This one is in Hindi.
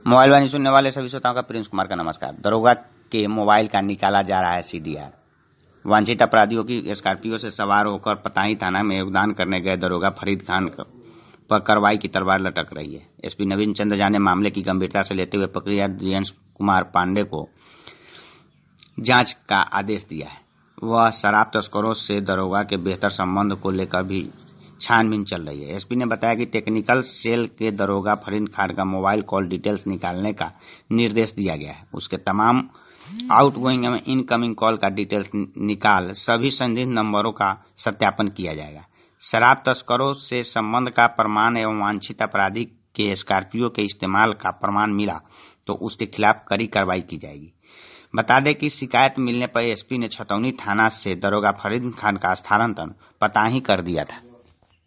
मोबाइल वाणी सुनने वाले सभी श्रोताओं का प्रिंस कुमार का नमस्कार। दरोगा के मोबाइल का निकाला जा रहा है सीडीआर। वांछित अपराधियों की स्कॉर्पियो से सवार होकर पताही थाना में योगदान करने गए दरोगा फरीद खान पर कार्रवाई की तलवार लटक रही है। एसपी नवीन चंद्र झा ने मामले की गंभीरता से लेते हुए प्रक्रिया जीएन कुमार पांडे को जांच का आदेश दिया है। वह शराब तस्करों से दरोगा के बेहतर संबंध को लेकर भी छानबीन चल रही है। एसपी ने बताया कि टेक्निकल सेल के दरोगा फरीद खान का मोबाइल कॉल डिटेल्स निकालने का निर्देश दिया गया है। उसके तमाम आउटगोइंग एवं इनकमिंग कॉल का डिटेल्स निकाल सभी संदिग्ध नंबरों का सत्यापन किया जाएगा। शराब तस्करों से संबंध का प्रमाण एवं वांछित अपराधी के स्कॉर्पियो के इस्तेमाल का प्रमाण मिला तो उसके खिलाफ कड़ी कार्रवाई की जाएगी। बता दें कि शिकायत मिलने पर एसपी ने छतौनी थाना से दरोगा फरीद खान का स्थानांतरण पताही कर दिया था।